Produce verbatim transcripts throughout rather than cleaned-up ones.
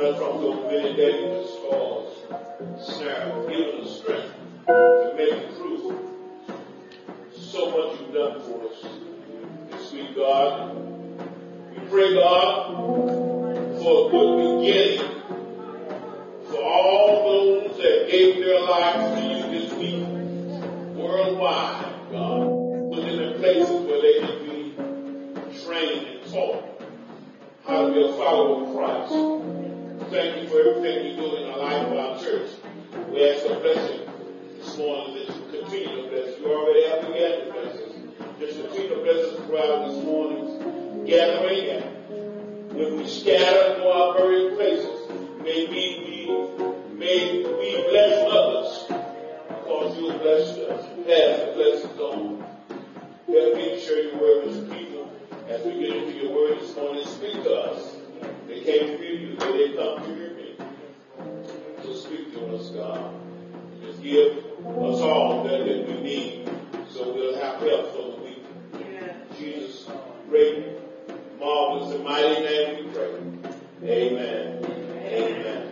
us from those many dangerous scars, snares, giving us strength to make it through. So much you've done for us, sweet God. We pray, God, for a good beginning for all those that gave their lives to you this week, worldwide, God. Put them in places where they can be trained and taught how to be a follower of Christ. Thank you for everything you do in the life of our church. We ask for blessing this morning that you continue to bless. You already have begun to bless us. Just continue to bless us throughout this morning's gathering. And when we scatter to our various places, may we be, may we bless others because you have blessed us. You have the blessings on. Help me to share your word with the people as we get into your word this morning. Speak to us. They came to hear you, but they come to hear me. So speak to us, God. Just give us all that, that we need so we'll have help for the week. In Jesus' great, marvelous, and mighty name we pray. Amen. Amen.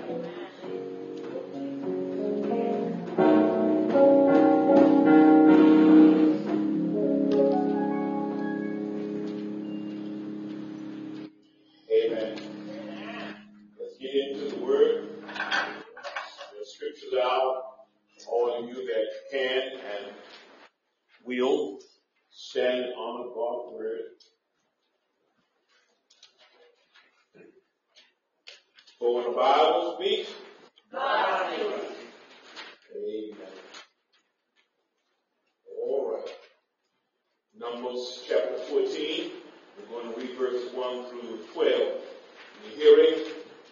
All of you that can and will stand and honor God's word. For when the Bible speaks, God speaks. Amen. All right. Numbers chapter fourteen. We're going to read verses one through twelve. The hearing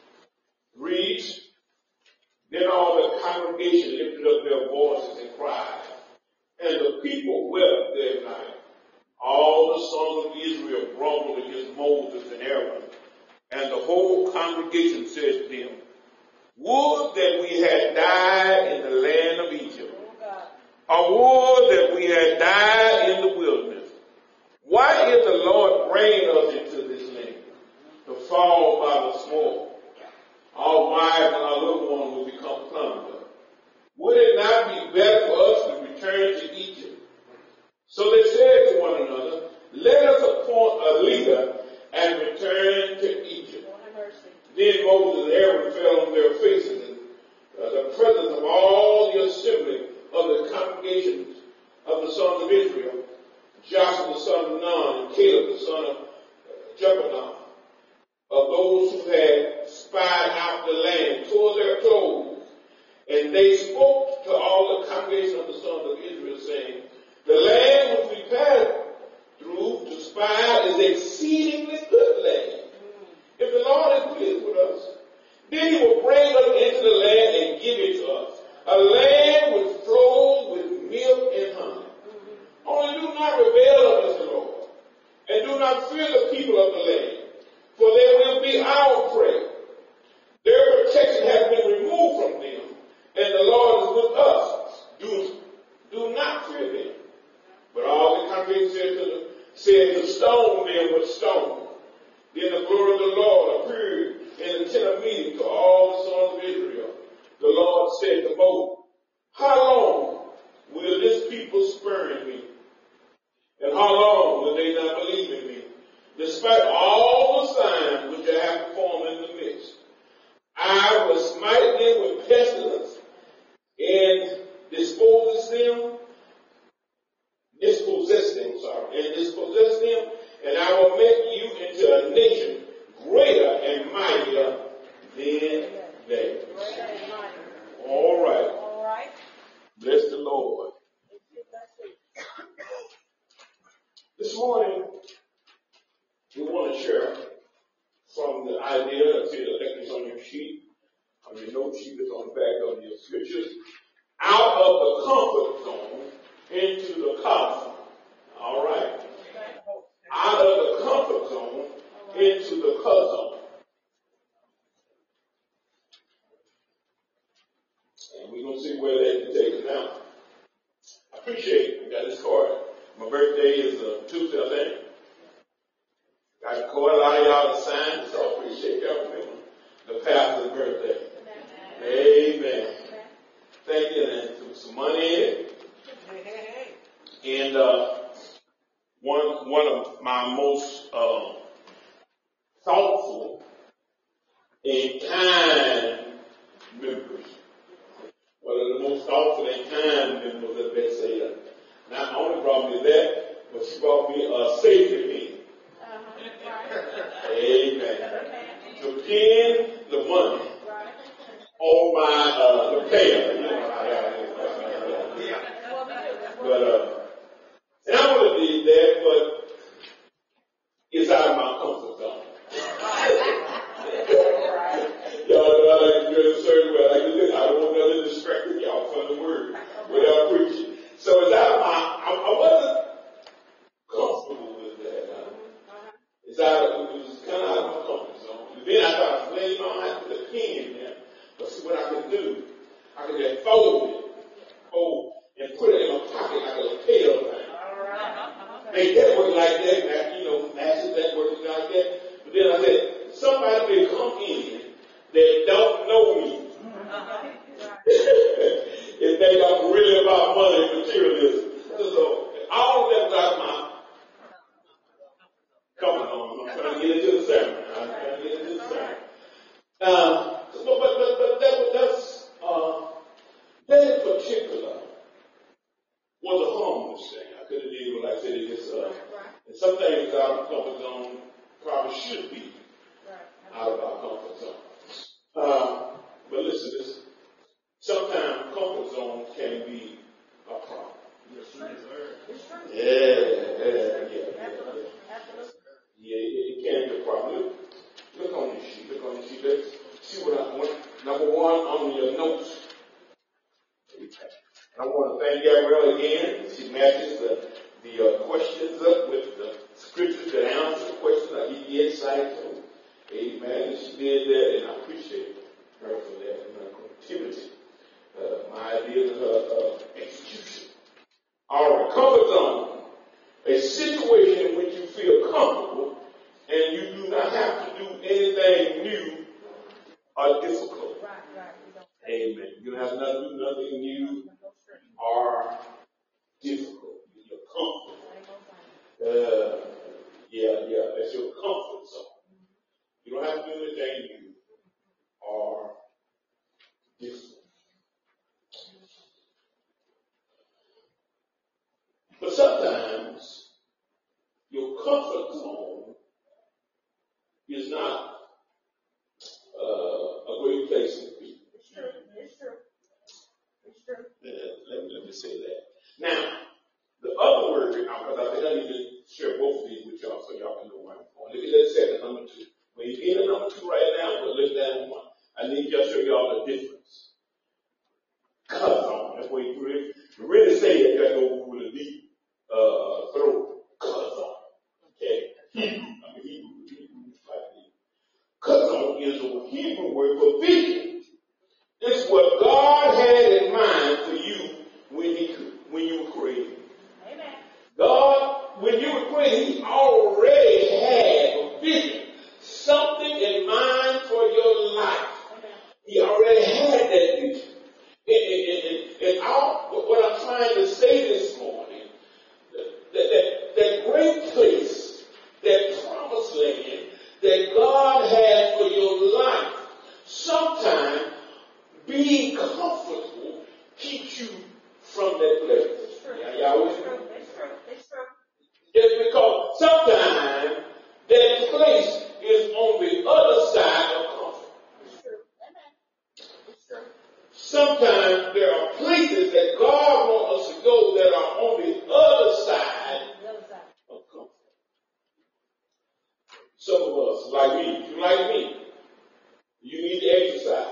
reads, Then all the congregation lifted up their voices and cried, and the people wept that night. All the sons of Israel grumbled against Moses and Aaron, and the whole congregation said to them, Would that we had died in the land of Egypt, or would that we had died in the wilderness. Why did the Lord bring us into this land, to fall by the sword? Our wives and our little ones will become plunder. Would it not be better for us to return to Egypt? So they said to one another, Let us appoint a leader and return to Egypt. Then Moses and Aaron fell on their faces in uh, the presence of all the assembly of the congregations of the sons of Israel, Joshua the son of Nun and Caleb the son of uh, Jephunneh, of those who had spied out the land, tore their clothes. And they spoke to all the congregation of the sons of Israel, saying, The land which we passed through to spy out is exceedingly good land. If the Lord is pleased with us, then he will bring us into the land and give it to us, a land which flows with milk and honey. Only do not rebel against the Lord, and do not fear the people of the land, for they will be our prey. Their protection has been removed from them, and the Lord is with us. Do, do not fear them. But all the congregation said to, the, said to stone them with stone. Then the glory of the Lord appeared in the tent of meeting to all the sons of Israel. The Lord said to Moses, How long will this people spurn me? And how long will they not believe in me? Despite all the signs which I have performed in the midst, I will smite them with pestilence and dispose them, dispossess them, sorry, and dispossess them, and I will make you into a nation greater and mightier than they. All right. All right. Bless the Lord. This morning, we want to share from the idea, see the lectures on your sheet, on your note sheet that's on the back of your scriptures, out of the comfort zone into the comfort. All right. Out of the comfort zone into the cut zone. And we're going to see where that can take us now. I appreciate it. I got this card. My birthday is uh, Tuesday, I think. Got a card. A lot of y'all to sign, so I appreciate y'all remembering the pastor's heard that. Amen. Thank you. And there was some money in it. And uh, one one of my most uh, thoughtful and kind members, one of the most thoughtful and kind members of Bethsaida. Not the only problem is that, but she brought me a safety pin. Uh-huh. Amen. The pin, the money, on my uh, lapel. You know, I got it. Yeah. But uh, and I would have did that, but it's out of my comfort zone. Y'all know I like to dress a certain way. I like to do. I don't want nothing distracting y'all from the word without preaching. So it's out of my. I, I wasn't comfortable with that. Huh? It's out of. It was kind of out of my comfort zone. And then I thought, well, you know, I have to put a pin there. But see what I could do. I could just fold it, fold, and put it in my pocket like a lapel thing. Make that work like that, that, you know, matches that work like that. But then I said, somebody may come in that don't know me. If they don't really about money and materialism. So all of that was out of my coming on. I'm trying to get into the sermon. I'm trying to get into the sermon. Um, but, but, but, but that, that's, uh, that in particular was a harmless thing. I couldn't even, like I said, it just, uh, and some things out of comfort zone probably should be out of our comfort zone. Uh, but listen, this, sometimes comfort zone can be a problem. Yeah, yeah, yeah, yeah, yeah. Yeah, it can be a problem. Look, look on this sheet, look on this sheet. Let's see what I want. Number one on your notes. I want to thank Gabrielle again. She matches the, the uh, questions up with the scriptures that answer the questions. I give you insight. So, amen. And she did that, and I appreciate her for that and her creativity. Uh, my idea of her uh, execution. All right, comfort zone. A situation in which you feel comfortable and you do not have to do anything new or difficult. Right, right. Amen. You don't have to do nothing new or difficult. You're comfortable. Uh, yeah, yeah, that's your comfort zone. You don't have to do anything new or difficult. But sometimes your comfort zone is not uh, a great place to be. It's true. It's true. It's true. Yeah, let, let me say that. Now, the other word, because I think I need to share both of these with y'all so y'all can know where I'm going. Let's say the number two. When you're in the number two right now, but let's down one. I need to show y'all the difference. Comfort zone. That's where you really, you really say it. You got to go with a deep uh, throat. Comfort zone. Okay? Hebrew. I mean, Hebrew. Hebrew is like Hebrew. Kazon is a Hebrew word for vision. It's what God had in mind for you when He when you were created. Amen. God, when you were created, He already had a vision, something in mind for your life. Amen. He already had that vision. And, and, and, and all, what I'm trying to say this morning, that, that, that great place, that promised land that God has for your life, sometimes being comfortable keeps you from that place. It's true. Yeah, y'all with me? It's true. It's true. It's because sometimes that place is on the other side of comfort. It's true. Amen. It's true. Sometimes there are places that God wants us to go that are on the other side of comfort. Some of us, like me, if you like me, you need to exercise.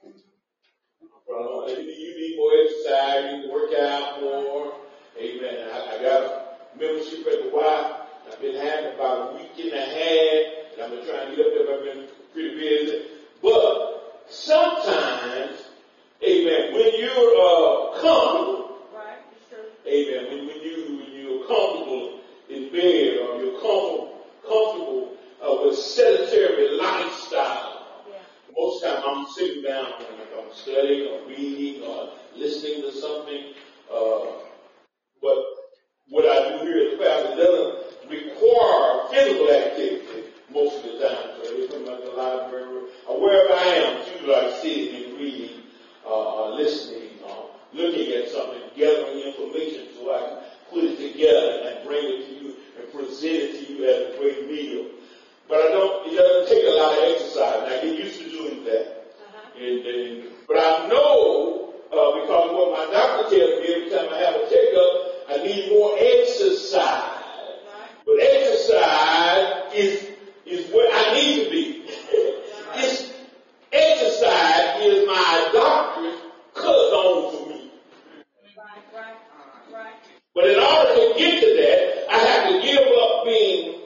You need more exercise, you need to work out more. Amen. I, I got a membership at the Y. I've been having about a week and a half, and I've been trying to get up there. I've been pretty busy. But sometimes, amen, when you're uh, comfortable, right, amen, when, when, you, when you're comfortable in bed or you're comfortable, comfortable uh, with sedentary lifestyle, yeah. most of the time I'm sitting down and I'm studying or reading or listening to something. Uh, but what I do here at the pastor doesn't require physical activity most of the time. So if I'm at the library or wherever I am, it's usually like sitting and reading, uh, or listening, or looking at something, gathering information so I can put it together and bring it to you and present it to you as a great meal. But I don't, it doesn't take a lot of exercise. And I get used to doing that. Uh-huh. And, and, but I know, uh, because what my doctor tells me every time I have a checkup, I need more exercise. Right. But exercise is, is where I need to be. It's, exercise is my doctor's cut on for me. Right, right, right. But in order to get to that, I have to give up being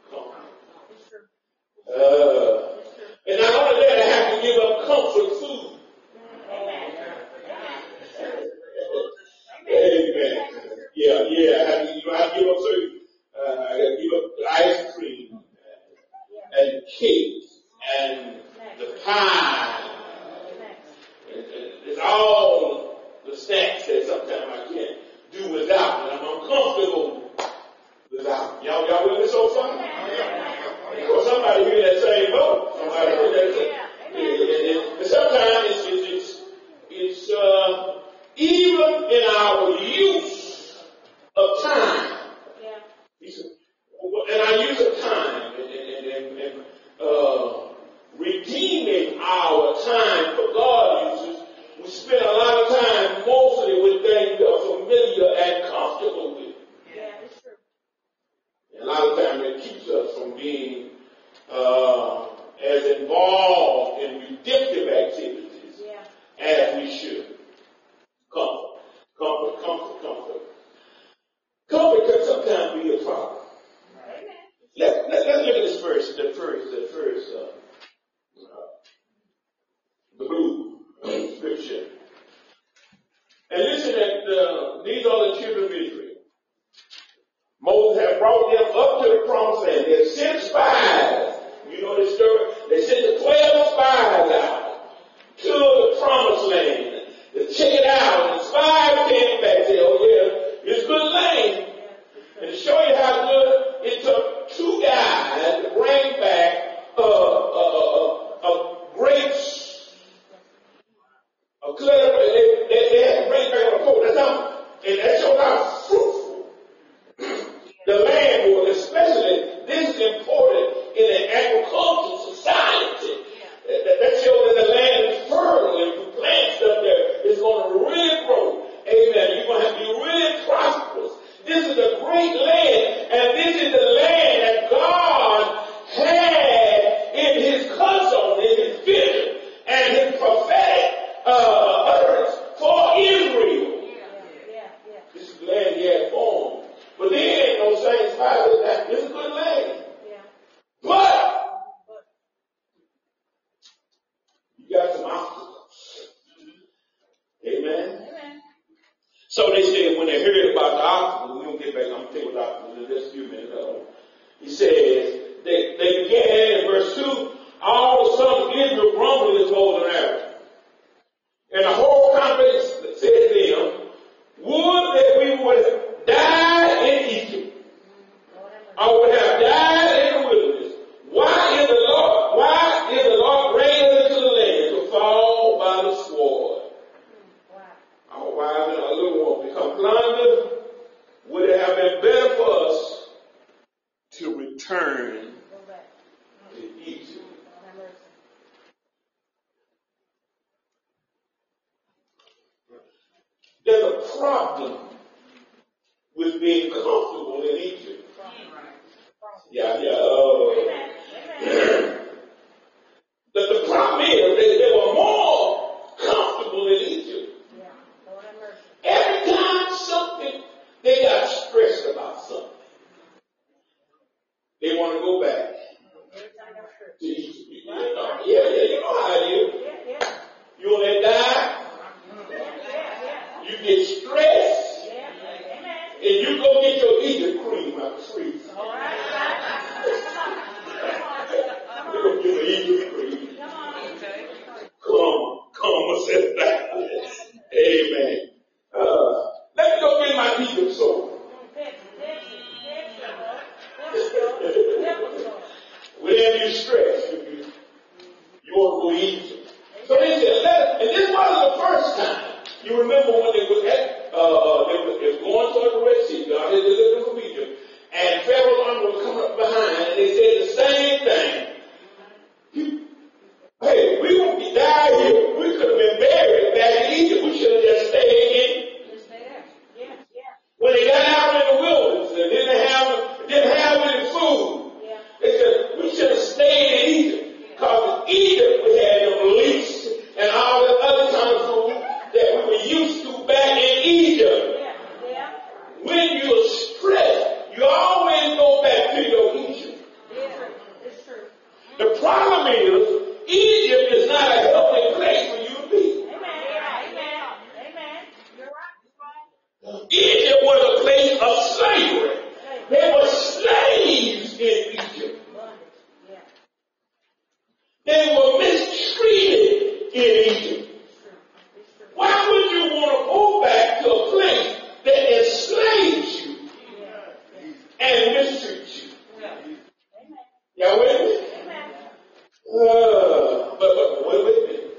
Uh, and not only that, I have to give up comfort food. Amen. Amen. Yeah, yeah. I have to, you know, I have to give up certain. Uh, I got to give up the ice cream and cake and the pie. And, and it's all the snacks that sometimes I can't do without, and I'm uncomfortable without. Y'all, y'all with me so far? Or somebody hear that same boat. Somebody hear that same. Yeah, yeah, yeah. And sometimes it's it's it's uh, even in our use of time. Yeah. And our use of time and, and, and, and uh, redeeming our time for God uses. We spend a lot of time mostly with things that are familiar and comfortable with. Yeah, it's true. And a lot of times it keeps us from being uh, as involved in redemptive activities yeah. as we should. Comfort, comfort, comfort, comfort. Comfort can sometimes be a problem. Amen. Let, let, let's look at this verse, the first, the first, uh, uh, the blue uh, scripture. And listen at, uh, these are the children of Israel. Moses had brought them up to the promised land. They had sent spies. You know this story? They sent the twelve spies out to the promised land to check it out. And the spies came back and said, oh yeah, it's good land. And to show you how good, it took two guys to bring back uh, uh, uh, uh, grapes. A clear, they, they, they had to bring back a report. That's how, and that showed how fruitful the land was, especially this is important in an agricultural society. Yeah. That, that shows that the land is fertile. If you plant stuff there, it's going to really grow. Amen. You're going to have to be really prosperous. This is a great land, and this is the land that God had in his custom, in his vision, and his prophetic uh, utterance for Israel. Yeah. Yeah. Yeah. This is the land he had formed. But there ain't no same spot as that. It's a good land. Yeah. But you got some obstacles. Amen. Amen. So they said when they heard about the obstacles, we're going to get back, I'm going to take what obstacles in just a few minutes. He says, they, they began in verse two, all the sons of Israel grumbled against Moses and Aaron. And the whole congregation said to them, would that we would have died in Egypt, or would have died in the wilderness. Why is the Lord, why is the Lord bringing us into the land to fall by the sword? Our wives and our little ones become plundered. Would it have been better for us to return to Egypt? There's a problem with being comfortable in Egypt. Yeah, yeah. Uh, the, the problem is that they were more comfortable in Egypt. Every time something, they got stressed about something. They want to go back to Egypt. You know? Yeah, yeah, you know how it is. You want to die? You get stressed, and you go get your Egypt cream out the freezer. You remember when they were at, uh, uh, they were, they were going toward the Red Sea. God had delivered them from Egypt. And Pharaoh's army was coming up behind, and they said the same thing. Hey, we won't be died here. We could have been buried back in Egypt. We should have just stayed in. Just stay there. Yeah, yeah. When they got out in the wilderness, they didn't have, didn't have any food. Yeah. They said, we should have stayed in Egypt. Because in Egypt we had the leeks and all the other kind of food that we were used to back in Egypt. Yeah, yeah. When you're stressed, you always go back to your Egypt. Yeah, it's true. The problem is, Egypt is not a healthy place for you to be. Amen. Amen. Amen. You're right. You're right. Egypt was a place of slavery. There were slaves in Egypt. Yeah. They were mistreated in Egypt. Why would you want to go back to a place that enslaves you and mistreats you? Y'all with me? Uh, but, but wait, wait a minute.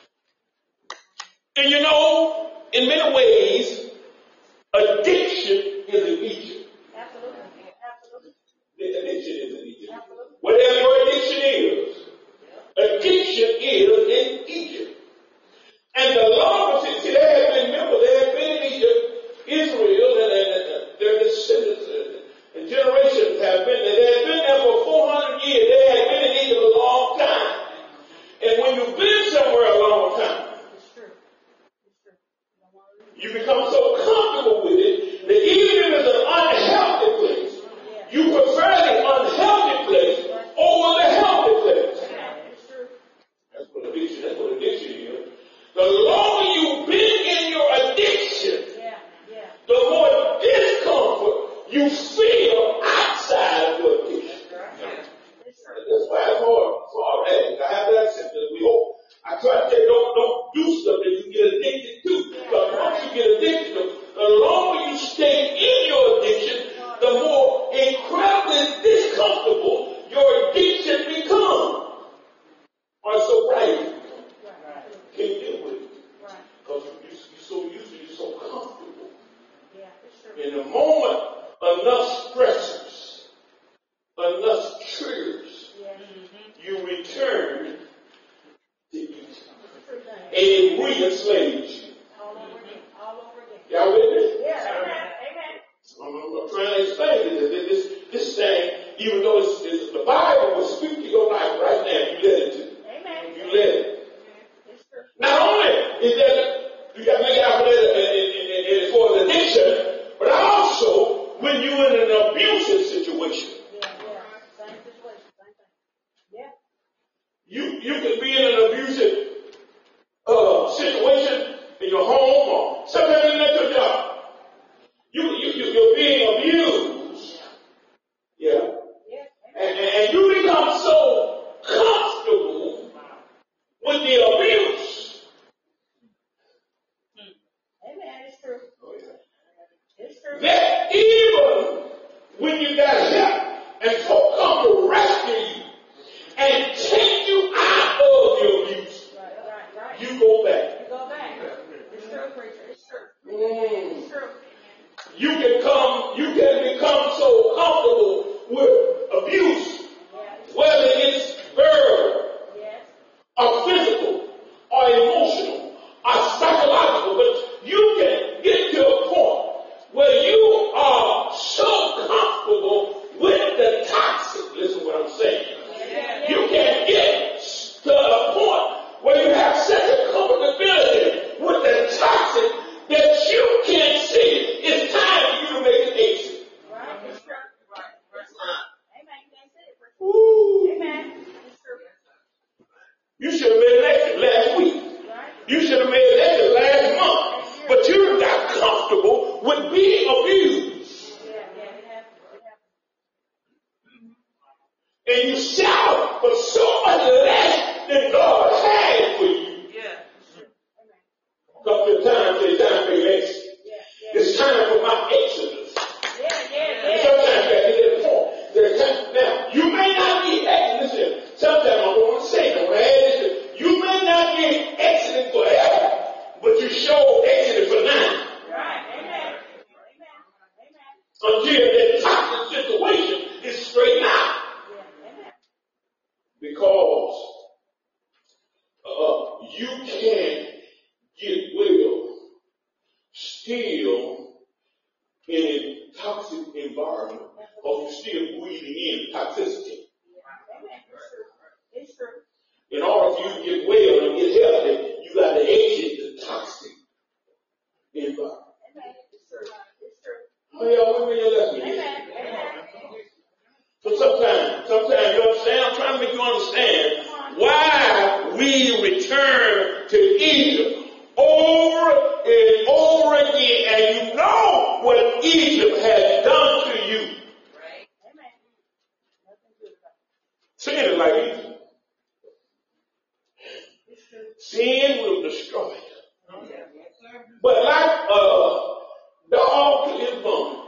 And you know, in many ways, addiction is in Egypt. Absolutely. Absolutely. Addiction is in Egypt. Absolutely. Whatever your addiction is, addiction is in Egypt. And the longest, see, they have been, remember, they have been in Egypt, Israel, and, and, and their descendants and generations have been there. They have been there for four hundred years. They have been in Egypt a long time. And when you've been somewhere a long time, It's true. It's true. you become so comfortable with it that even if it's an unhealthy place, you prefer the unhealthy place over the healthy place. It's true. That's what addiction, that's what addiction is. The longer you've been in your addiction, Yeah, yeah. the more discomfort you feel outside of your addiction. It's true. That's why it's hard. It's hard. Hey, I have that symptom. We hope. I try to say don't, don't do stuff that you get addicted to. Because once you get addicted to, the longer you stay in your addiction, the more incredibly discomfortable your addiction becomes. Or sobriety. Can you deal with it? Because you're, you're so used to it, you're so comfortable. Yeah, it's true. In the moment, enough stressors, enough triggers, Yeah. you return to Egypt. True thing. And it re-enslaves you. All over again. All over again. Y'all with me? Yeah. Amen. Amen. I'm, I'm trying to explain this. This, this thing, even though it's, it's, the Bible will speak to your life right now, you let it to. Amen. You let it. It's true. Not only is that you got to look out for that as far as addiction, but also when you're in an abusive situation. Yeah, yeah. Same situation. Same thing. Yeah. You you could be in an abusive uh, situation in your home or sometimes even at your job. You, you, you, you're being abused. Yeah. Yeah. And, and, and you become so comfortable with the abuse. Amen. It's true. Oh, yeah. It's true. That even when you got help and folk come to rescue you and take you out of the abuse, Right, right, right. you go back. You go back. It's true, preacher. It's true. Mm. It's true. You can come, you can become so comfortable with abuse, Yeah. whether it's verbal Yes. or physical or emotional or psychological, but you can get to a point where you are so comfortable with the toxic. Listen to what I'm saying. Yeah. You can get to a point where you have such a comfortability with the toxic man get well still in a toxic environment, or you're still breathing in toxicity. It's true. In order for you to get well and get healthy, you got to exit the toxic environment. It's true. It's true. Oh, y'all, let me let me Amen. Amen. So sometimes, sometimes you understand, I'm trying to make you understand why we return to Egypt over and over again, and you know what Egypt has done to you. Right. Amen. Nothing good about it. Sin is like Egypt. Sin will destroy it. But like a dog to his bone,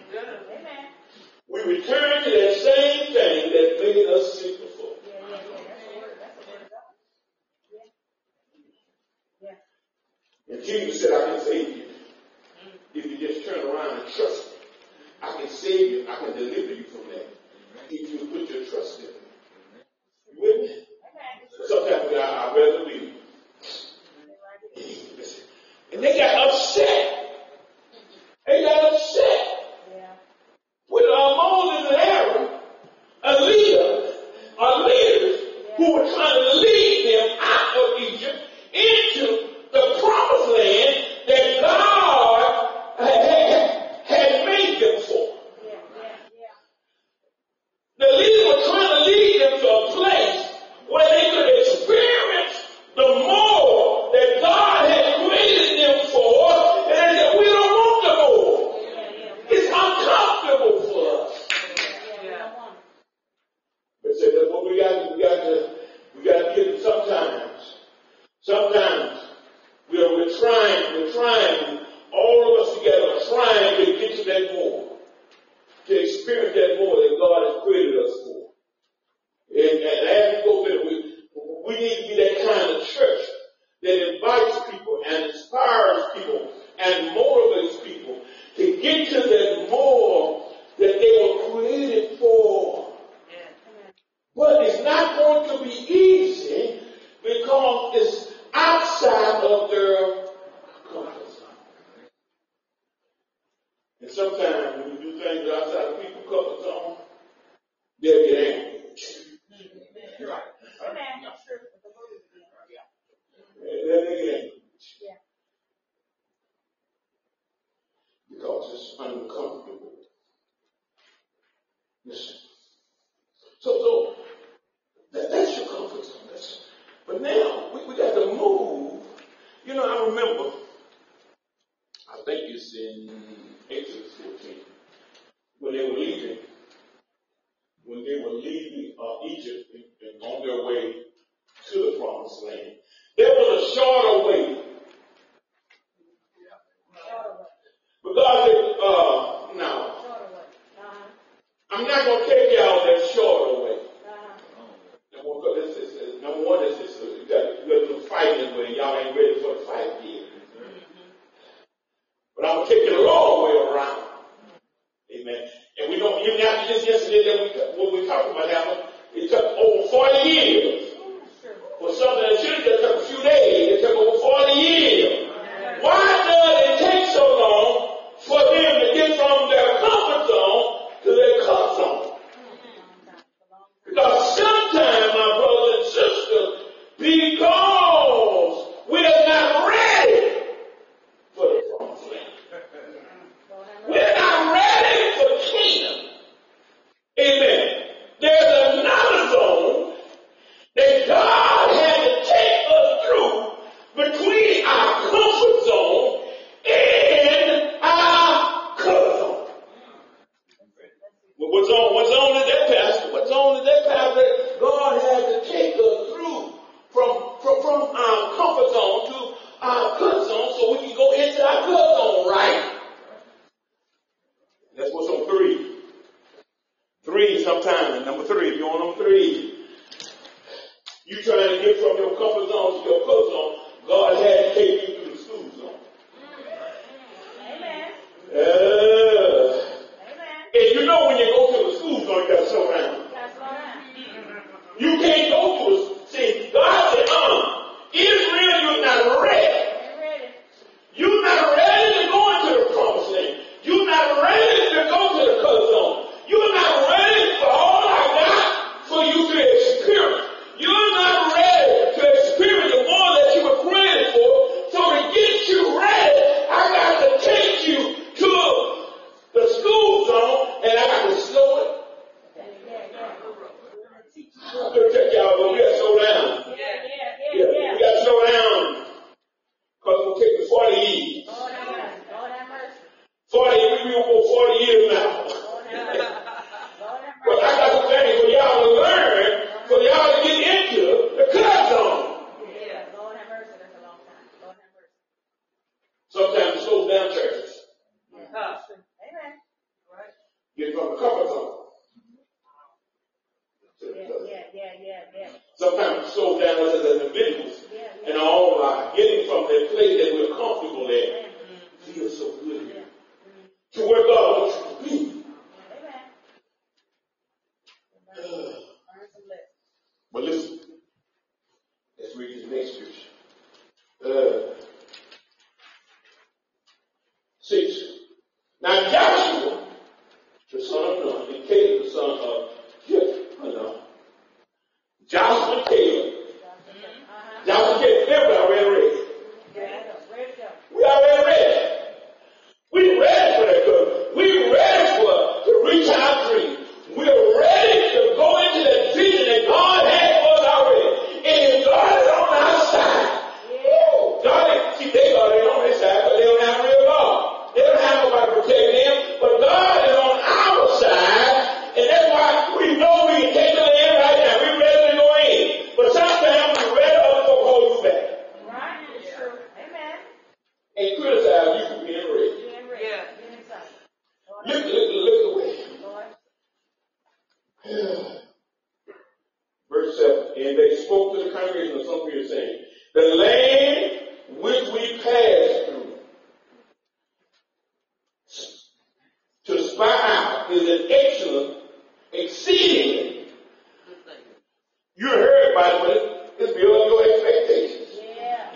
we return to that same thing that made us sick before. Yeah, yeah, yeah. That's the word. That's the word of God. Yeah. Yeah. And Jesus said, I can save you. If you just turn around and trust me, I can save you. I can deliver you from that. If you put your trust in me. You with me? Sometimes I, I rather leave. And they got upset. They got upset. Yeah. With uh, Moses and Aaron, a leader, a leaders who were trying to lead them out of Egypt into the promised land that God had, had made them for. Yeah, yeah, yeah. The leaders were trying to lead them to a place where they could experience the more that God had created them for, and they said, we don't want the more. It's uncomfortable for us. They said that's what we got to, we got to, we got to get sometimes. Sometimes we are, we're trying, we're trying, all of us together are trying to get to that more, to experience that more that God has created us for. And, and as we go there, we, we need to be that kind of church that invites people and inspires people and motivates people to get to that more that they were created for. Yeah. But it's not going to be easy because it's outside of their comfort zone. And sometimes when you do things outside of people's comfort zone, they'll get angry. Right. Amen. That's true. They'll get angry. Yeah. Because it's uncomfortable. Listen. So, so that, that's your comfort zone. That's, but now we, we got to move. You know, I remember, I think it's in Exodus fourteen, when they were leaving, when they were leaving uh, Egypt and, and on their way to the promised land. There was a shorter way. But God said, uh, no. I'm not going to take y'all that shorter way. Number one, this is, number one is this, you got, you got a little fighting way. Y'all ain't ready for the fight yet. But I'm going to take you the long way around. Amen. And we don't, you now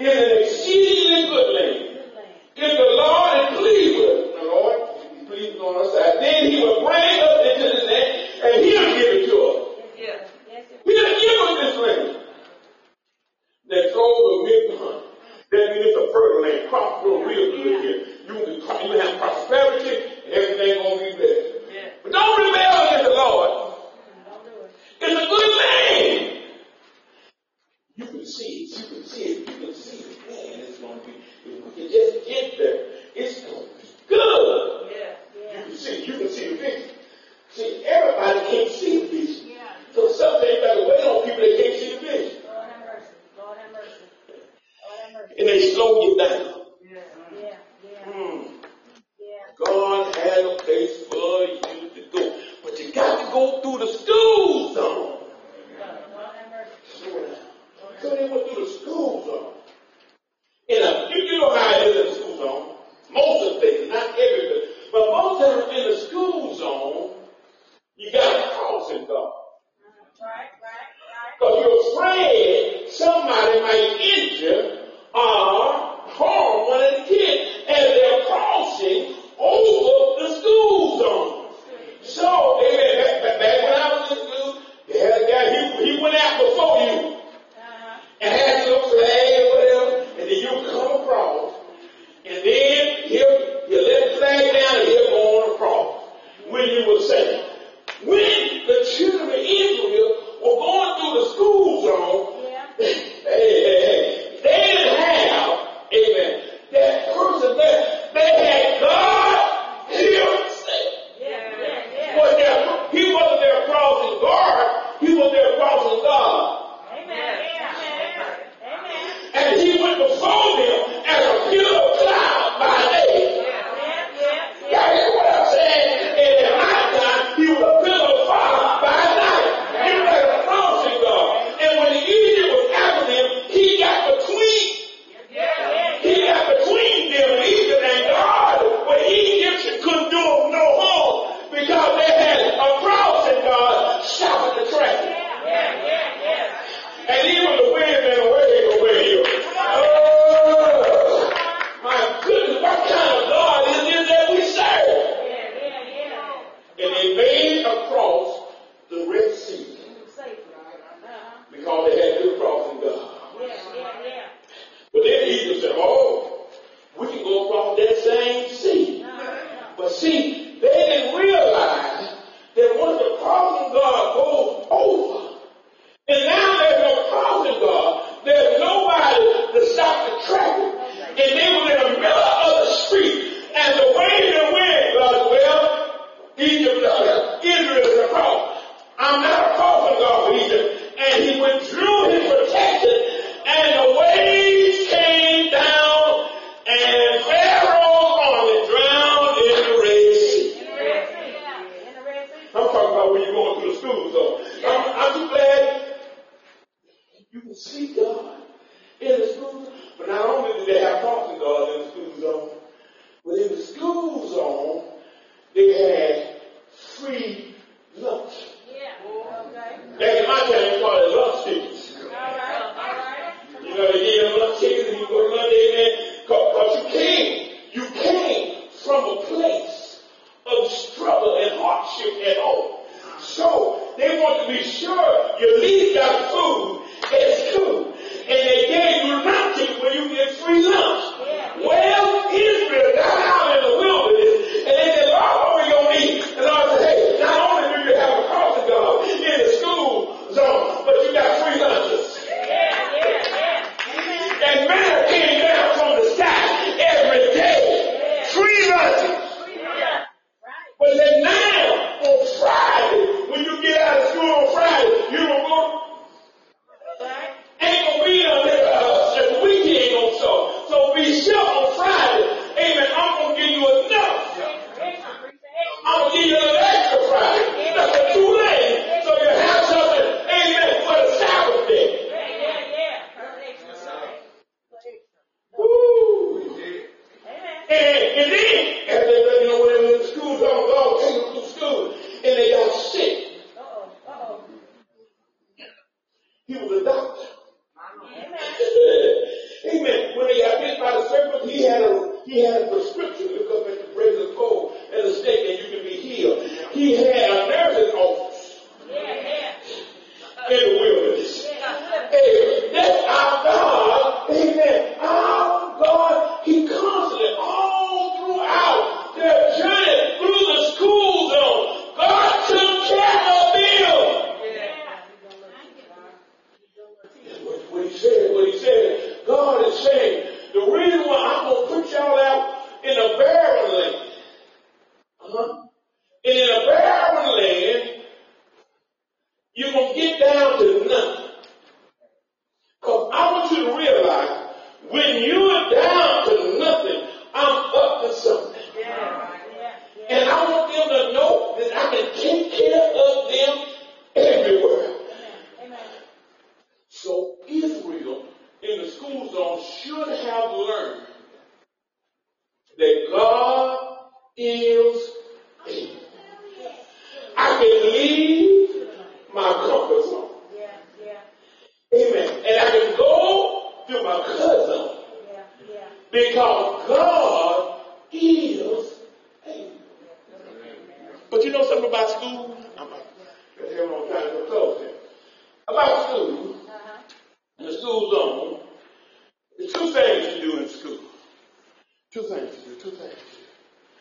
is an exceedingly good land. If the Lord is pleased with us, the Lord is pleased on our side, then he will bring us into the land and he'll give it to us. Yes. He'll give us this land. That's over with the honey. That means it's a fertile land. Crops grow real good here. You can, you can have prosperity and everything gonna be better. Yeah. But don't rebel against the Lord. It's a good land. You can see it. You can see it. You can see it. Man, it's gonna be. If we can just get there, it's gonna be good. Yeah. Yeah. You can see. You can see the vision. See, everybody can't see the vision. Yeah. So sometimes you got to wait on people that can't see the vision. Lord have mercy. Lord have mercy. Lord have mercy. And they slow you down. Yeah. Yeah. Yeah. Mm. Yeah. God has a place for you to go. But you got to go through the school zone. Lord have mercy. Slow down. So they went through the school zone. And uh, you, you know how it is in the school zone. Most of the places, not every but most of them in the school zone, you got a crossing guard. Right, right, right. Because you're afraid somebody might injure or harm one of the kids as they're crossing over the school zone. So, amen, back, back, back when I was in school, they had a guy, he, he went out before you Uh-huh. and had a little flag or whatever, and then you come across, and then he'll, he'll let the flag down and he'll go on across when you were saved. When the children of Israel were going through the school zone, Yeah. hey, hey, hey, they didn't have, amen, that person there. They had God himself. Yeah. Yeah. Yeah. Was there, he wasn't there crossing guard, he was there crossing God. Amen. Amen. Amen. And he went before them as a pillar of cloud by day. Yeah. Yeah. Yeah. Y'all hear what I'm saying? And at night time, he was a pillar of fire by night. He was like a crossing guard. And when the Egypt was after them, he got between, Yeah. he got between them and Egypt and God, where the Egyptians couldn't do them no harm because they had a crossing guard stopping the traffic. Yeah. Yeah. Yeah. And even the wind and the wave away you. Oh, my goodness, what kind of God is this that we serve? Yeah. Yeah. Yeah. And they made across the Red Sea Safe. Uh-huh. because they had good crossing God. Yeah. Yeah. Yeah. But then Egypt said, oh, we can go across that same sea. Uh-huh. But see, they didn't realize that once the crossing guard goes over, and now there's no crossing guard, there's nobody to stop the traffic. And they were in the middle of the street, and the wave and wind, God, well, Egypt, uh, Israel is across. I'm not a crossing guard for Egypt. And he withdrew his protection, and the waves came down, and Pharaoh's army drowned in the Red Sea. In the Red Sea. Yeah. In the Red Sea. I'm talking about when you're going through the school zone. I'm, I'm too glad you can see God in the school zone. But not only did they have crossing guards in the school zone, but in the school zone, they had free lunch. Yeah. Okay. Back in my time, they called it lunch tickets. All right. All right. You know, they gave them lunch tickets and you go to lunch there, because you came, you came from a place of struggle and hardship at home. So they want to be sure you at least got food at school. And they gave you lunch tickets where you get free lunch. Yeah. Well, He had a prescription. Look up at the brazen pole and the stake and you can be healed. He had a nursing office in the wilderness. Hey, that's our God. Amen. Our God, He constantly, all throughout their journey through the school zone, God took care of them. What, what He said, what He said, God is saying, the reason why I'm going to put y'all out in a barren land, uh-huh. and in a barren land, you're going to get down to nothing. Because I want you to realize, when you're down to nothing, I'm up to something. Yeah. Yeah. And I want them to know that I can take care of them everywhere. Amen. So Israel in the school zone should have learned that God is able. I can leave my comfort zone. Amen. And I can go to my cousin because God is able. But you know something about school? I'm going to try to close here. About school, in the school zone, there's two things you do in school. Two things you do, two things you do.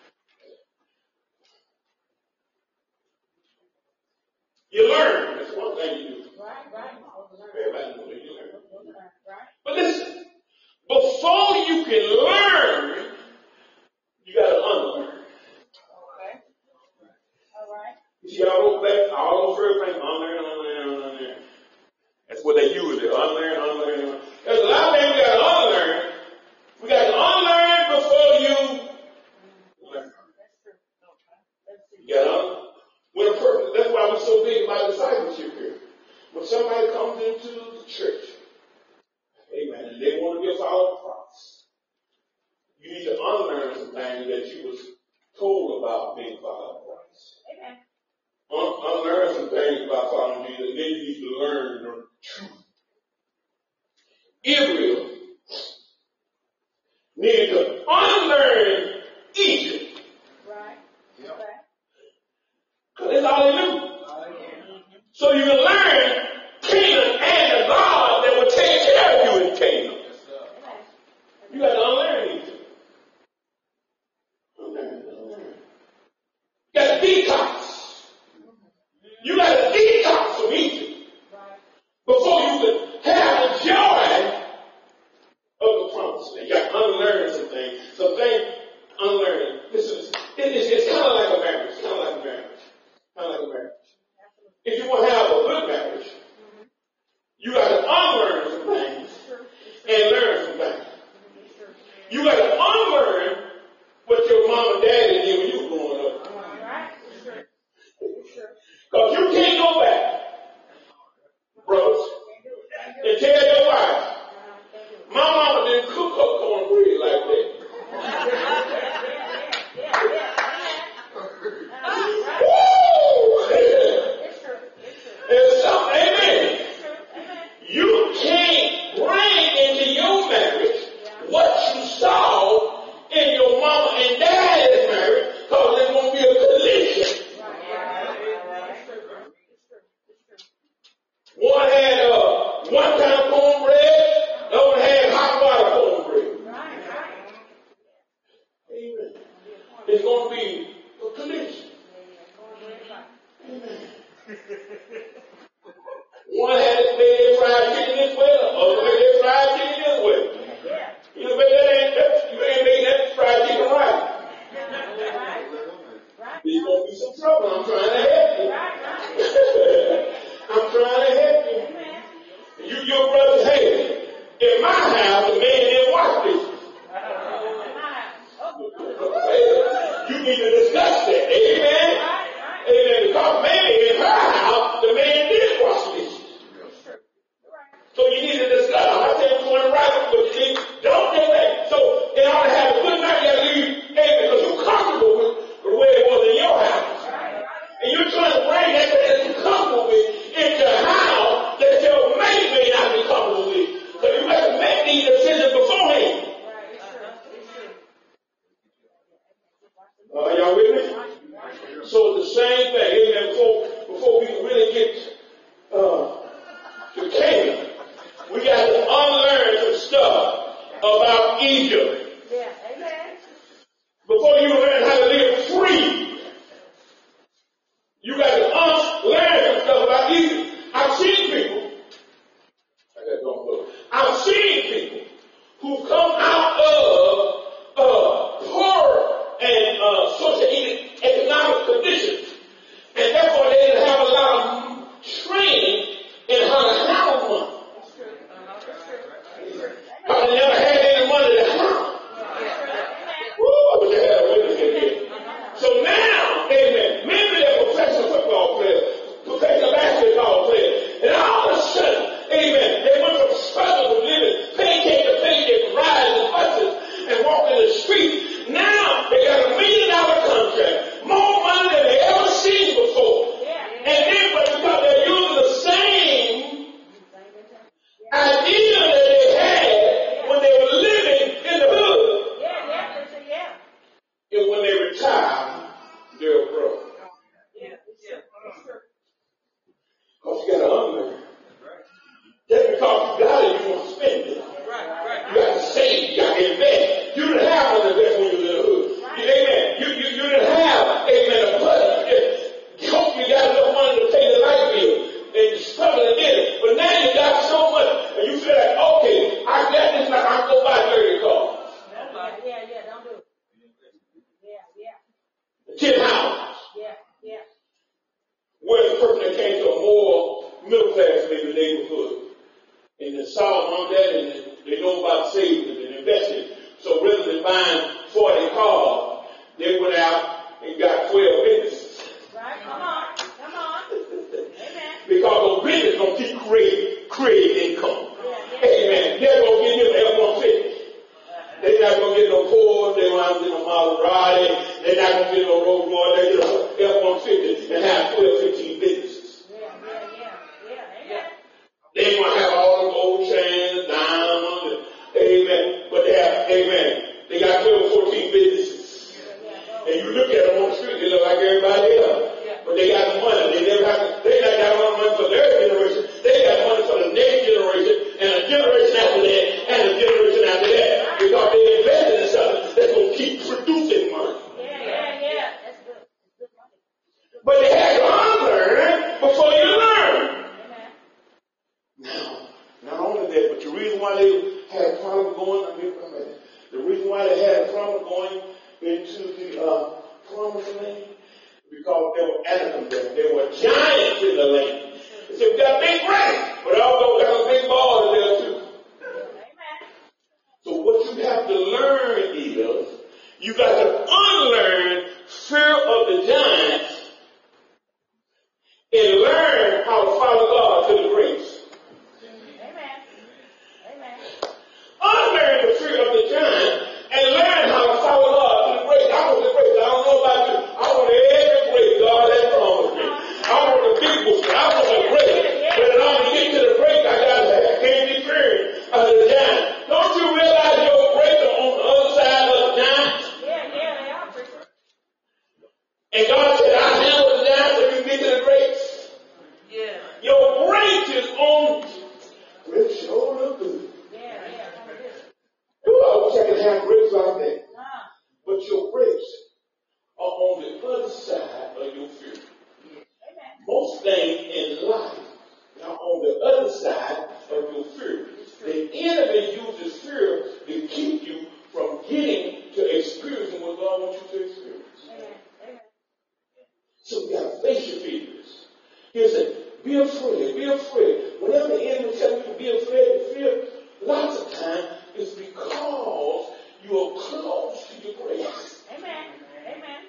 You learn. That's one thing you do. Right, right. Everybody knows that you learn. But listen, before you can learn, you got to unlearn. Okay. All right. You see all those back, all those first things, unlearn, unlearn, unlearn. That's what they use it. Unlearn, unlearn, unlearn. There's a lot of things we got to unlearn. We got to unlearn before you learn. You got to unlearn. When a person, that's why we're so big about discipleship here. When somebody comes into the church, amen, and they want to be a follower of Christ, you need to unlearn some things that you was told about being a follower of Christ. Amen. Un- unlearn some things about following Jesus, and then you need to learn the truth. Israel needed to unlearn Egypt. Right. Yep. Because that's all they knew. So you can learn Canaan and the God that will take care of you in Canaan. You got to unlearn Egypt. Unlearn, unlearn. You got to detox. You got to detox from Egypt before you can have the joy of the promise. You got to unlearn some things. Some things unlearn. Listen, it's, it's kind of like a marriage. It's kind of like a marriage. Kind of like a marriage. If you want to have a good marriage, you got to unlearn some things and learn some things. You got to unlearn what your mom and daddy did when you were growing up. Because you can't go back, brothers, and tell your wife, my mama didn't cook up cornbread like that. There's something, amen. You can't bring into your marriage what you saw in your mama and daddy's marriage, because there's going to be a collision. One had uh, one kind of cornbread, the other had hot water cornbread. Amen. There's going to be a collision. Amen. One had to make their fried chicken this way, the other made their fried chicken this way. You know, but that ain't, that, you ain't making that fried chicken right. about Egypt. Yeah. Amen. Before you learn how to live free, you got to un- learn some stuff about Egypt. I've seen people. I got to go. I've seen people who come out of uh, poor and uh, socio-economic conditions, and therefore they didn't have a lot of training in how to handle money. But they never had any money to handle. Woo, I wish I had a witness in here. So now, amen, maybe they're professional football players, professional basketball players, and all of a sudden, amen, they went from struggle to living paycheck to paycheck, riding buses and walking the street. Now they got a million dollar contract, more money than they ever seen before. And then, but because they're using the same idea that they had when they were living in the hood. Yeah, yeah, yeah. And when they retire, they're broke. Yeah, it's true. Because you got to unlearn. Just because you got it, you want to spend it. You got to save, you got to invest. You didn't have one invest when you were in the hood. You, amen. You, you, you didn't have, amen, a budget. You hope you got enough money to pay the light bill. And you're struggling to get it. But now you got so much, and you feel like, okay, I got this, like I can go buy thirty cars. Yeah, yeah, yeah, don't do it. Yeah, yeah. ten houses. Yeah, yeah. Where's the person that came to a more middle class maybe neighborhood? And they saw on that and they know about saving and investing. So rather than buying forty cars, they went out and got twelve businesses. Right, come on, come on. Amen. Because those businesses going to keep creating, creating income. Yeah, yeah. Amen. They're going to get them F one fifty. They're not going to get no Ford. They're not going to get no Maserati. They're not going to get no Rolls Royce. They're going to get F one fifty and have twelve, fifteen businesses. Yeah, yeah, yeah, yeah. Amen. They want to have all the gold chains, diamonds, and amen. But they have, amen, they got twelve, fourteen businesses. And you look at them on the street, they look like everybody else. But they got the money. They never have to, they not got enough money for their generation. They got money for the next generation, and a generation after that, and a generation after that. Because they invested in something that's going to keep producing money. Yeah, yeah, yeah. That's good. That's good money. But they had to unlearn before you learn. Amen. Now, not only that, but the reason why they had a problem going, I mean, the reason why they had a problem going into the uh, promised land, because there were animals there. There were giants in the land. They said, we got big rats, but also we got some big balls there too. Amen. So what you have to learn is, you got to unlearn fear of the giants and learn how to follow God to the grace. Amen. Amen. Unlearn the fear of the giant and learn how to follow God to the grace. I want the grace. I don't know about you. I want every grace God has promised me. I want the big book. I want the grace. But in order to get to the grace, I got to have can't be feared of the giant. Don't you realize your grace is on the other side of the giant? Yeah, yeah, they are preachers. And God said, I handle the giant so you get to the grace. Yeah. Your grace is on. Grace sure look good. Yeah, yeah. Come with this. Ooh, I wish I could have grace like that. Uh-huh. But your grapes are on the other side of your fear. Amen. Most things in life are on the other side of your fear. The enemy uses fear to keep you from getting to experiencing what God wants you to experience. Amen. Amen. So you got to face your fears. He said, be afraid, be afraid. Whenever the enemy tells you to be afraid to fear, lots of times it's because you are close to your grace. Amen. Amen.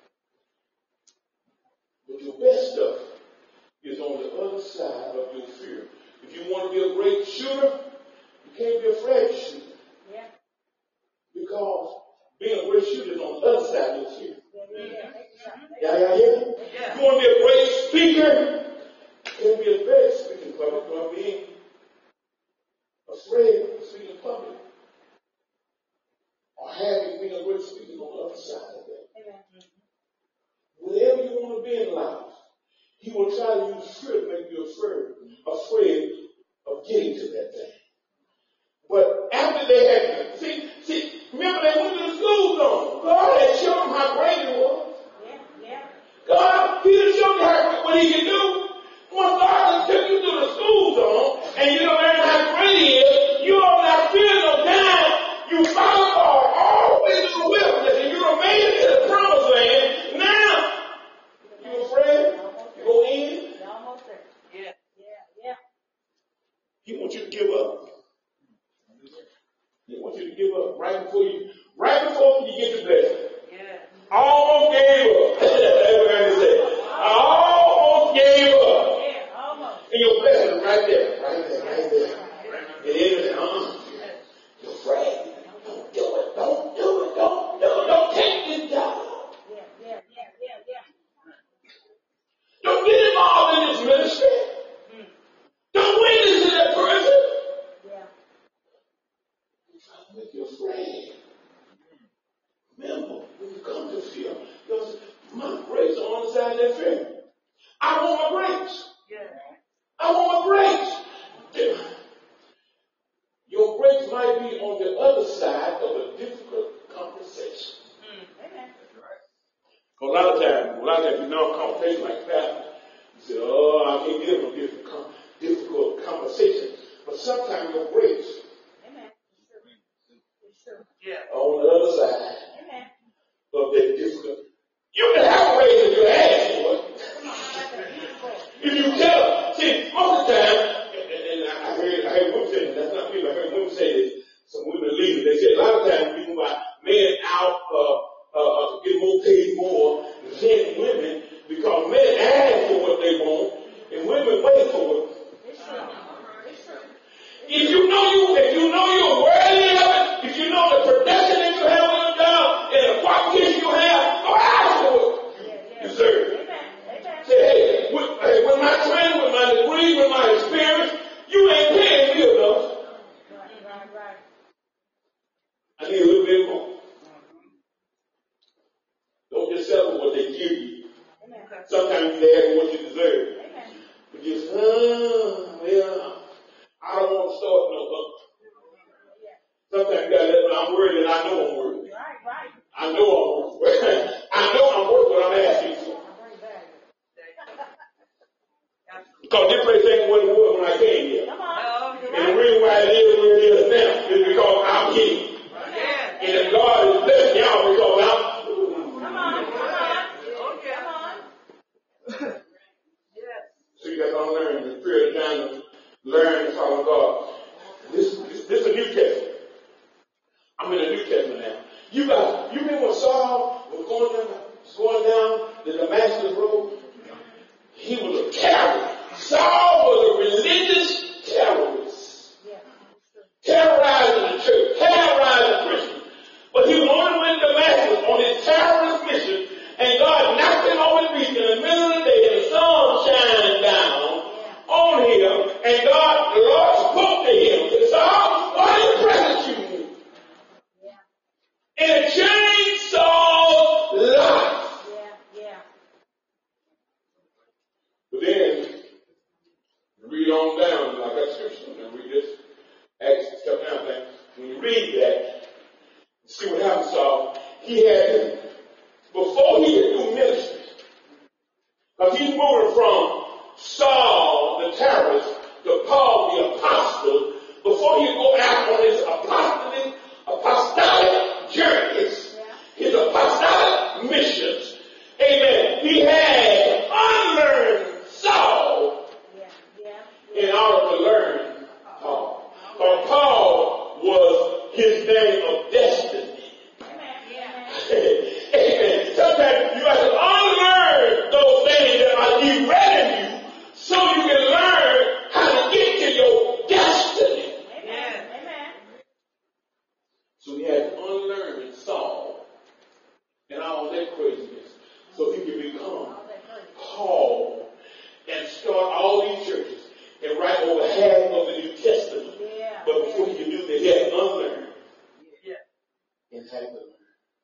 But your best stuff is on the other side of your fear. If you want to be a great shooter, you can't be afraid to shoot. Yeah. Because being a great shooter is on the other side of your fear. Yeah, yeah, yeah. Yeah, yeah, yeah. You want to be a great speaker, you can't be afraid to speak in public or being afraid to speak in public. Or having being a great speaker on the other side of that. Amen. Whatever you want to be in life, he will try to use fear to make you afraid, afraid of getting to that thing. But after they had, see, in their fear. I want my grapes. Yeah. I want my grapes. Your grapes might be on the other side of a difficult conversation. Mm. Amen. A lot of times, a lot of times, you know, a conversation like that, you say, oh, I can't get no difficult, difficult conversation. But sometimes your grapes Amen. It's true. Yeah. On the other side Amen. of that difficult. You can have ways if you ask for it. If you tell, see, most of the time, and, and I heard, I heard women say, that's not me, but I heard women say this, some women leave it, they say a lot of times people buy men out uh, uh, to get more paid more than women because men ask for what they want and women wait for it. It's true. It's true. If you know you, if you know you're worthy of it, if you know the production that you have on your job and the qualification you have, go ask for it. You deserve it. Say, hey, with, hey, with my training, with my degree, with my experience, you ain't paying me enough. Right, right, right. I need a little bit more. Don't just settle for what they give you. Amen. Sometimes you ask for what you deserve. Amen. But just, uh, well, I don't want to start no up. Sometimes you gotta let me know I'm worthy and I know I'm worthy. Right, right. I know I'm worthy. I know I'm worth what I'm asking for. Because this place ain't what it was when I came here. Come on. And the reason why it is where it is now is because I'm here. Yeah. And if God is blessing y'all because I'm. Come on, come on. Okay. Come on. Yes. So you got to learn the spirit of Daniel, learn to follow God. This, this, this is a New Testament. I'm in the New Testament now. You guys, you remember when Saul was going down, going down the Damascus road? He was a terrorist. Saul was a religious terrorist. Yeah. Terrorizing the church, terrorizing Christians. But he was only went to Damascus on his terrorist mission, and God knocked him on his feet in the middle of the day, and the sun shined down on him, and God, the Lord spoke to him. He said, Saul, why are you persecute me? Yeah. And it changed Saul's life. Yeah, yeah. But then, read on down, like that scripture, and read this, Acts chapter nine thing. When you read that, see what happened, Saul. He had, before he could do ministry, because he's moving from Saul, the terrorist, to Paul, the apostle, before he go out on his apostolic, apostolic journeys, his apostolic missions, amen, he had to unlearn Saul in order to learn Paul. For Paul was his name of destiny. Amen. Sometimes you have to unlearn those things that are derailing you so you can learn how to get to your destiny. Amen. Amen. So he had to unlearn Saul and all that craziness so he could become Paul and start all these churches and write over half of the New Testament. Yeah. But before he could do that, he had to unlearn. Yeah. And had to learn.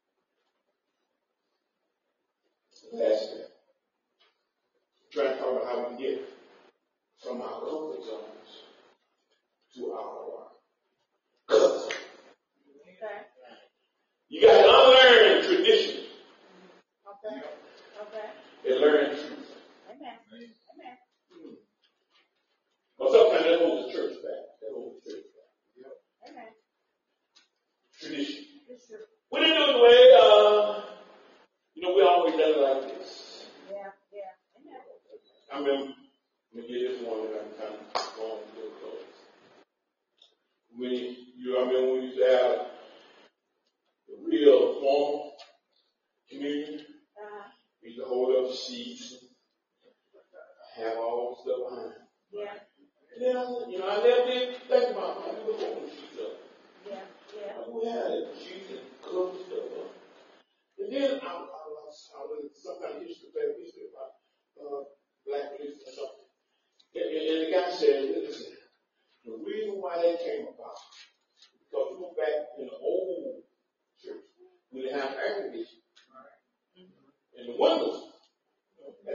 Last step. Trying to talk about how we get from our comfort zones to our comfort. Okay. You got to unlearn tradition. Okay. Okay. And learn truth. Amen. Amen. Hmm. Well, sometimes that holds the church back. That holds the church back. Amen. Tradition. It's true. We didn't do it the way, uh, you know, we always done it like this. Yeah. Yeah. Amen. I remember, let me get this one and I'm kind of going to the close. When you, I remember when we used to have the real formal communion, Uh-huh. we used to hold up the sheets and have all the stuff behind. Yeah. And then I, you know, I never did think about it. I never holding the sheets up. Yeah. Yeah. Like, we had the sheets and cover stuff up. And then I, I, was, I was sometimes used to play history about uh, black police or something. And, and, and the guy said, listen, the reason why that came about, because we were back in the old church, we didn't have air conditioning. And the windows, you know,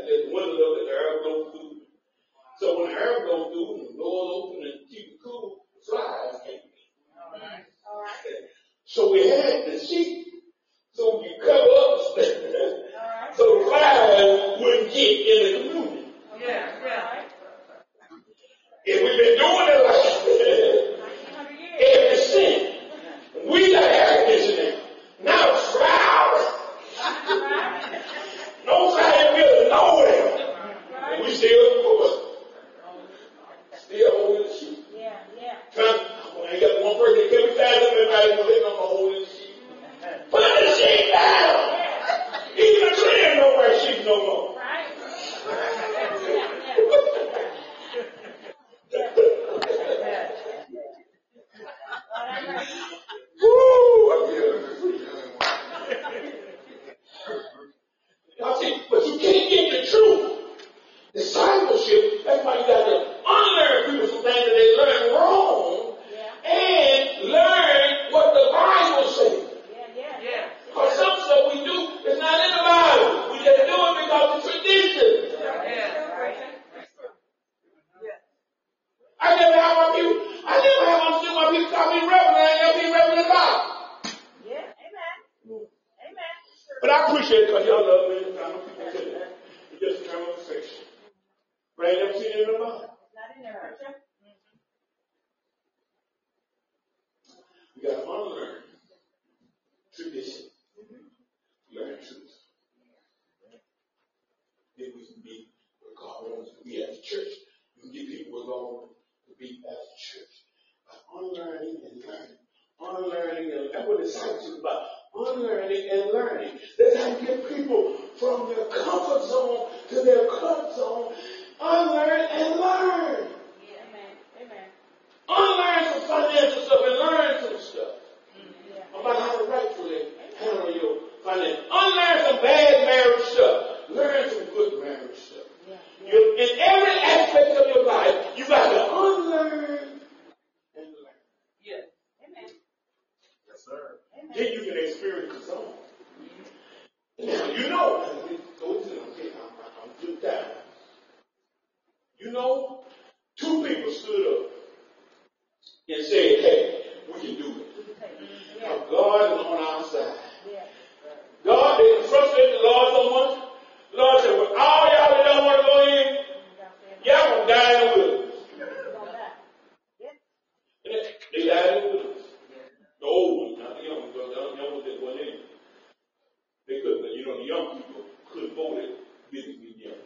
protect the sheep. So you cover up the stuff. So the flies wouldn't get in the community. Yeah, yeah. If we've been doing it like ever since, we got air conditioning. Now it's flowers. No fly in the middle of nowhere. And we still still holding the sheep. Yeah, yeah. I ain't got one person that can be tired of everybody when they don't hold the sheep. Put the sheep down. Even the tree ain't no wear sheep no more. Right? Woo! I'm here. Y'all see, but you can't get the truth. Discipleship, that's why you got to unlearn people some things that they learned wrong and learn what the Bible says. Yeah, yeah, yeah. Because some stuff we do is not in the Bible. We just do it because of tradition. Yeah. I never have my people, I never have my, my people call me reverend. I ain't never been reverend at all. Yeah, amen. Amen. But I appreciate it because y'all love me. I know people tell you. It's just a conversation. But I ain't never seen it in the Bible. Not in there, preacher. We got to unlearn tradition. Learn truth. Then we can be what God wants to be at the church. We can get people what God wants to be at the church. By unlearning and learning. Unlearning and that's what discipleship is about. Unlearning and learning. That's how you get people from their comfort zone to their comfort zone. Unlearn and learn. Yeah, amen. Amen. Unlearn some financial stuff and learn some stuff. Yeah. About how to rightfully handle your finances. Unlearn some bad marriage stuff. Learn some good marriage stuff. Yeah. Yeah. You, in every aspect of your life, you got to unlearn and learn. Yeah. Amen. Yes, sir. Amen. Then you can experience the song. Now, you know, go to them. Okay, I'm, I'm too tired. You know, two people stood up and said, hey, we can do it. Yeah. Now, God is on our side. Yeah. God, they frustrated the Lord so much. The Lord said, well, all y'all that don't want to go in, y'all going to die in the wilderness. And they, they died in the wilderness. The old ones, not the young ones, the young ones that went in. They couldn't, you know, the young people couldn't vote it, didn't be young.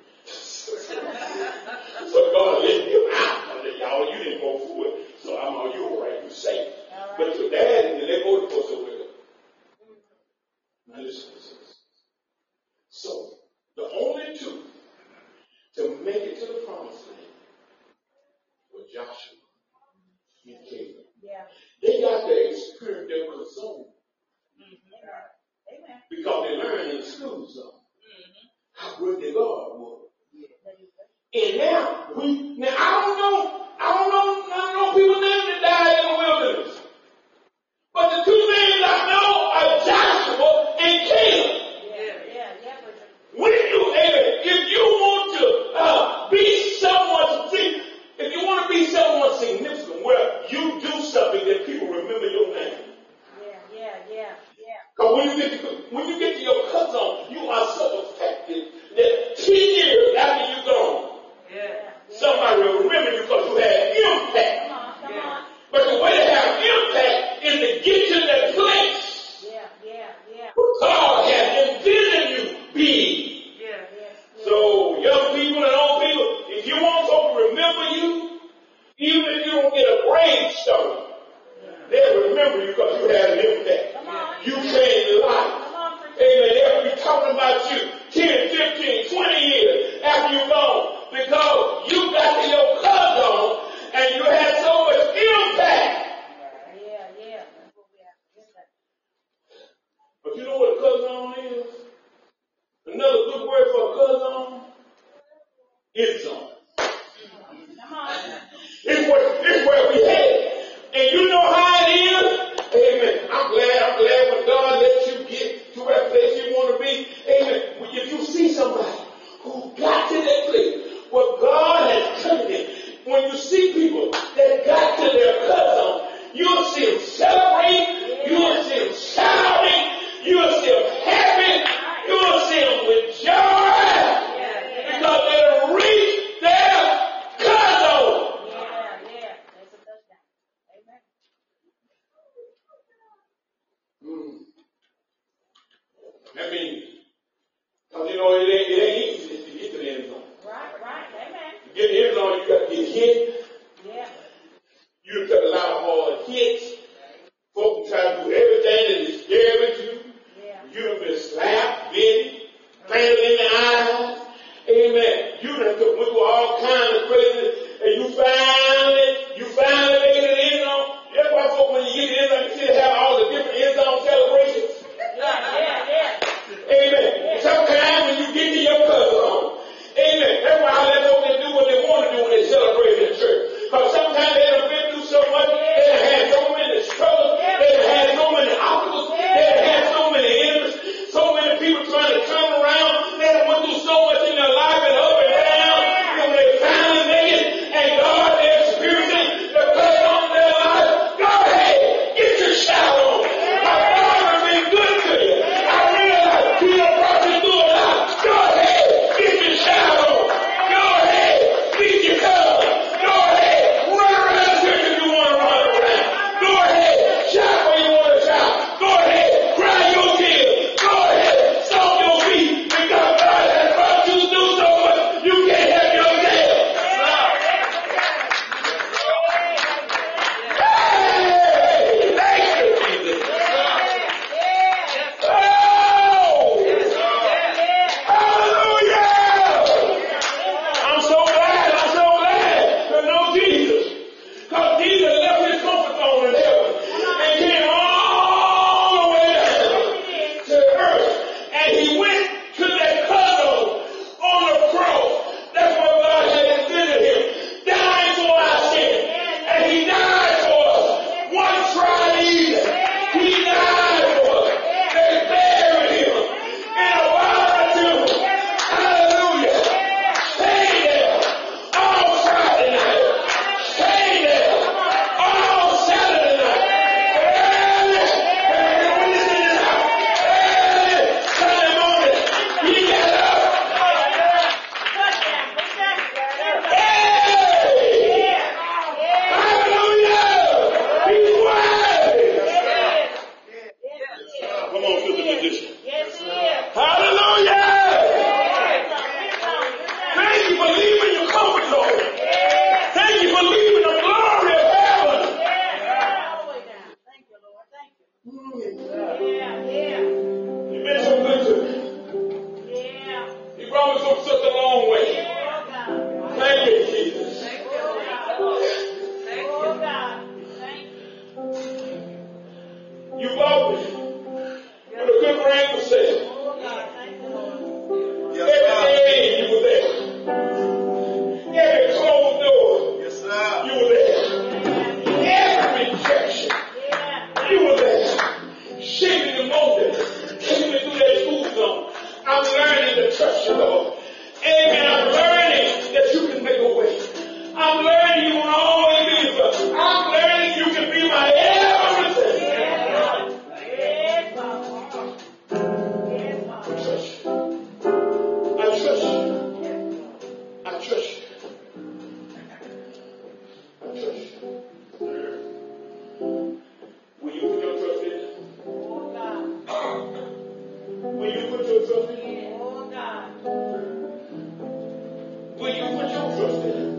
So God let them out. I said, y'all, you didn't vote for it, so I'm on you all right, you're safe. Right. But your dad, and they voted for so well. Now listen, listen, listen. So, the only two to make it to the promised land were Joshua and Caleb. Yeah. They got to experience their zone. Mm-hmm. Amen. Because they learned in the school zone Mm-hmm. how good their God was. And now, we, now I don't know, I don't know, I don't know people's names that died in the wilderness. But the two names I know are Joshua and Caleb. Yeah, yeah, yeah. When you, if you want to uh, be someone, if you want to be someone significant, where you do something that people remember your name. Yeah, yeah, yeah, yeah. Because when you get to, when you get to your cut zone, you are so effective that ten years after you're gone, Yeah. somebody will remember you because you had impact. Come on, come on. But the way to have impact is to get to that place Yeah, yeah, yeah. where God has envisioned you be. Yeah, yeah. So, young people and old people, if you want folk to remember you, even if you don't get a gravestone, they'll remember you because you had an impact. Come on. You changed life. Come on, preacher. Amen. They'll be talking about you ten, fifteen, twenty years after you're gone because you got to your cut zone and you had so much impact. Yeah, yeah. That's what we have to get that. But you know what a cut zone is? Another good word for a cut zone? It's zone. Come on. It's where, it's where we headed. And you know how it is? Amen. I'm glad, I'm glad when God lets you get to that place you want to be. Amen. If you see somebody who got to that place where God has taken it, when you see people that got to their cut zone, you'll see them celebrate, you'll see them shout, I mean, because you know, it ain't, it ain't easy to get to the end zone. Right, right, amen. To get to the end zone, you got to get hit. Yeah. You got a lot of hard hits. Folks try to do everything that is scaring you. Yeah. You done been slapped, bitten, planted in the eyes. Amen. You done went through all kinds of crazy, and you finally, you finally make it to the end zone. That's why folks, when you get to the end zone, you see they have all the different end zone celebrations. Yeah, yeah, yeah. Amen. Sometimes when you get to your cousin home. Amen. That's why I let folks do what they want to do when they celebrate in church. Because sometimes they done been through so much, they done had so many struggles, they done had so many obstacles, they done had so many enemies, so many people trying to come around, they done went through so much in their life and up and down, and when they finally make it, and God, they're experiencing the blessing on their life. Go ahead, get your shout on. My God has been good to you. I realize He done brought you through a lot. Go ahead, get your shout on. Go ahead, beat your cousin. Go ahead, run around the church if you want to run around. Go ahead, shout where you want to shout. Go ahead, cry your tears. Go ahead, stomp your feet. Because God has brought you through so much, you can't help yourself. Hey, thank you, Jesus. Oh, hallelujah. I'm so glad, I'm so glad to know Jesus. Because Jesus left His comfort zone in heaven and came all the way down to earth. And He went to that cuddle on the cross. That's where God had intended Him, dying for our sin. And He died for us. One Friday evening, He died for us. They buried Him in a wild tomb. Hallelujah. Stay there all Friday night. Stay there all Saturday night. Early, early, when this is out, early Sunday morning, He got up. Hey! Hallelujah! He's worthy. Come on, Sister Musician. Yes, He is. Hallelujah! Thank you for leaving your comfort zone. Thank you for leaving the glory of heaven. Thank you, Lord. Thank you. Yeah, yeah, You've been so good to me. yeah. He brought me from such a long way. Oh, God. Thank you, Jesus. Oh, God. Oh, God. Thank you. You bought me with a good ring for sale. Oh, God. Thank you, Lord. Every day you were there. Every closed door, Yes, sir. you were there. Every rejection, Yeah. you were there. Shaping and molding, taking me through that school zone. I'm learning to trust you, Lord. Amen. I'm learning that you can make a way. I'm learning you will always be with us. I'm learning you can be my everything. Yes, Father. Yes, I Father. trust you. I trust you. I trust you. I trust you. Will you put your trust in? Oh, God. Will you put your trust in? Oh, God. Will you put your trust in?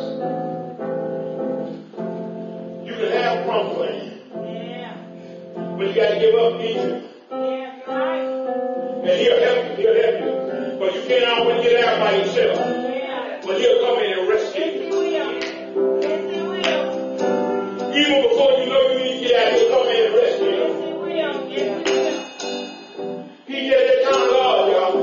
You can have crumbling, Yeah. but you got to give up easy. Yeah, you're right. And He'll help you. He'll help you. But you can't always get out by yourself. Yeah. But He'll come in and rescue Yes, you. He will. Yes, He will. Even before you know you need to get out, He'll come in and rescue you. Yes, He will. Yes, He will. He just that kind of God, y'all.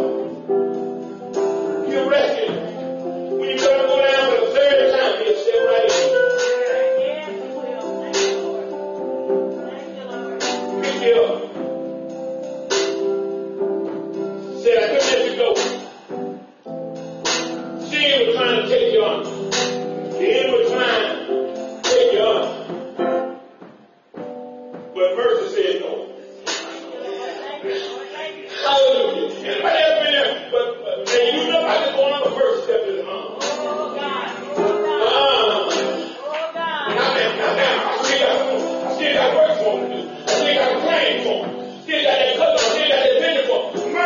He'll rescue you. When you try to go down for the third time, He'll step right in. Yes, He will. Thank you, Lord. Thank you, Lord. Pick you up. Said, I couldn't let you go. Sin was trying to take you under. The enemy was trying to take you under. But mercy said no. Thank you, Lord. Thank you. Hallelujah. Anybody ever been there? But, but and you know I just going on the first step of the arm. Oh, God. Oh, God. Ah. Oh, God. And I mean, I mean, I still got, I still got work for him to do. I still got a plan for him. Still got that cousin, I still got that vision for him.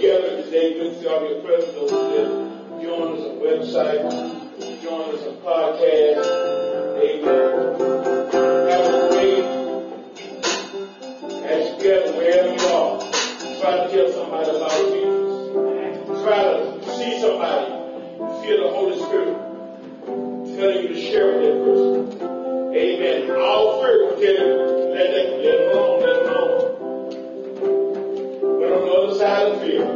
together today. Good to see all your presence over there. Join us on the website. Join us on podcast. Amen. Have a great as you gather wherever you are. Try to tell somebody about Jesus. Try to see somebody. Feel the Holy Spirit telling you to share with that person. Amen. All fear will tell you, let them, let them alone, let them alone. But on the other side of fear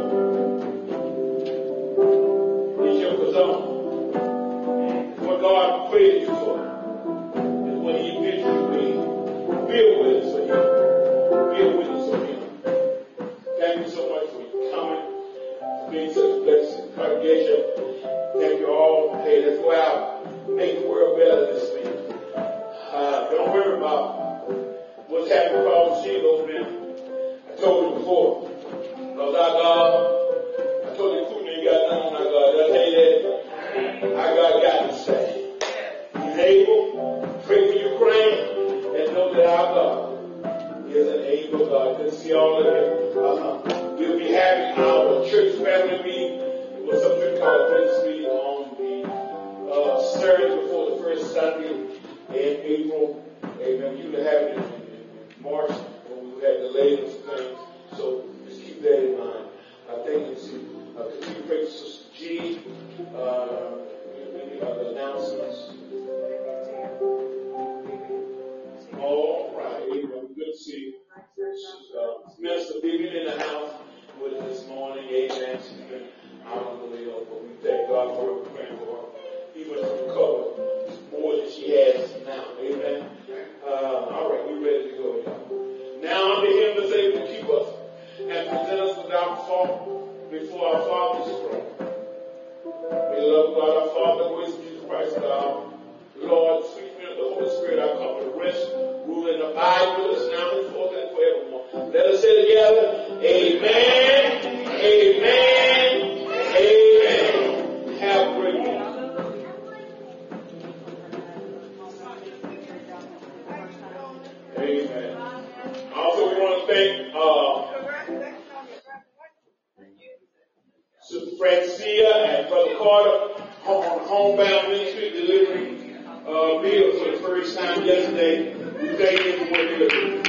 is your kazan. What God created you for. And what He did you to be. Be a witness for Him. Be a witness for Him. Thank you so much for coming, for being such a blessing, congregation. Thank you all. Hey, let's go out, make the world better this week. Uh, don't worry about what's happening across the sea over there. I told you before. Because our God, I told you Putin ain't got nothing on our God. Did I tell you that? Our God got to say. He's able. Pray for Ukraine and know that our God is an able God. Good to see all of you. Uh-huh. We'll be having our church family meeting. It was something called this meeting on the uh, Saturday before the first Sunday in April. Amen. We usually have it in, in, in March when we had delayed and some things. So just keep that in mind. I think it's uh, continue to pray for Sister G. Uh, maybe other announcements. All right. Amen. Good to see you. Uh, Minister Vivian in the house with us this morning. Amen. She's been out on the way up, but we thank God for her, praying for her. Even to recover more than she has now. Amen. Uh, all right, we're ready to go, y'all. Now unto Him that's able to keep us and present us without fault before our Father's throne. We love God, our Father, who is Jesus Christ, our Lord, sweet Spirit of the Holy Spirit, our comfort, rest, rule, and abide with us now and forth and forevermore. Let us say together, Amen, Amen, Amen. Have a great day. Amen. Also, we want to thank uh, Sister Francia and Brother Carter on Homebound Ministry delivering uh, meals for the first time yesterday. We thank you for what you're doing.